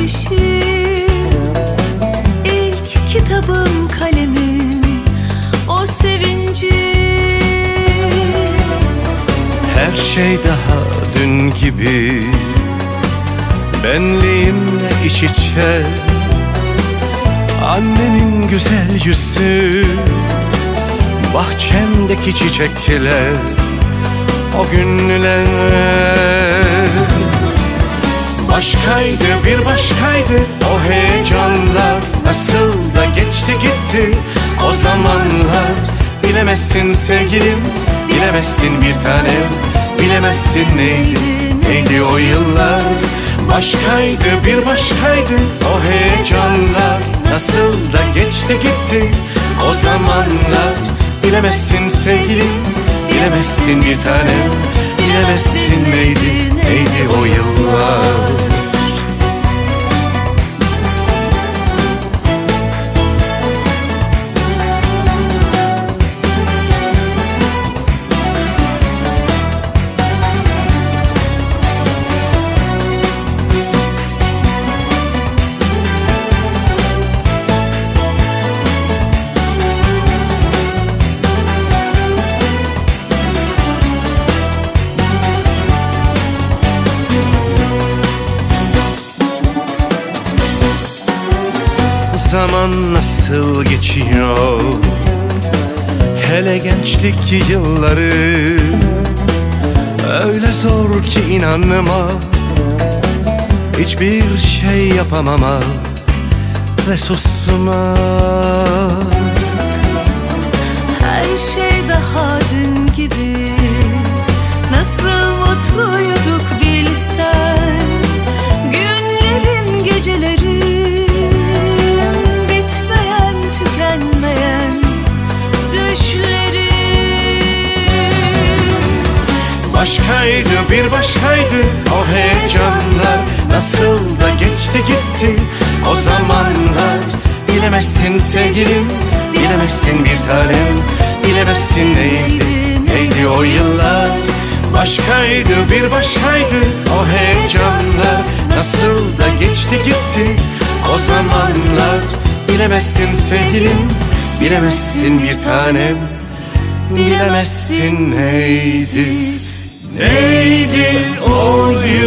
ateşim, ilk kitabım kalemim, o sevincim. Her şey daha dün gibi, benliğimle iç içe. Annemin güzel yüzü, bahçemdeki çiçekler, o günler başkaydı, bir başkaydı. O heyecanlar nasıl da geçti gitti o zamanlar. Bilemezsin sevgilim, bilemezsin bir tanem, bilemezsin neydi, neydi o yıllar. Başkaydı, bir başkaydı o heyecanlar, nasıl da geçti gitti o zamanlar. Bilemezsin sevgilim, bilemezsin bir tanem, bilemezsin neydi, neydi o yıllar. Zaman nasıl geçiyor, hele gençlik yılları. Öyle zor ki inanma, hiçbir şey yapamama ve susma. Her şey daha dün gibi, nasıl mutluyduk bilsen. Günlerim, gecelerim, tükenmeyen düşlerim. Başkaydı, bir başkaydı o heyecanlar, nasıl da geçti gitti o zamanlar. Bilemezsin sevgilim, bilemezsin bir tanem, bilemezsin neydi, neydi o yıllar. Başkaydı, bir başkaydı o heyecanlar, nasıl da geçti gitti o zamanlar. Bilemezsin sevgilim, bilemezsin bir tanem, bilemezsin neydi, neydi o yıl.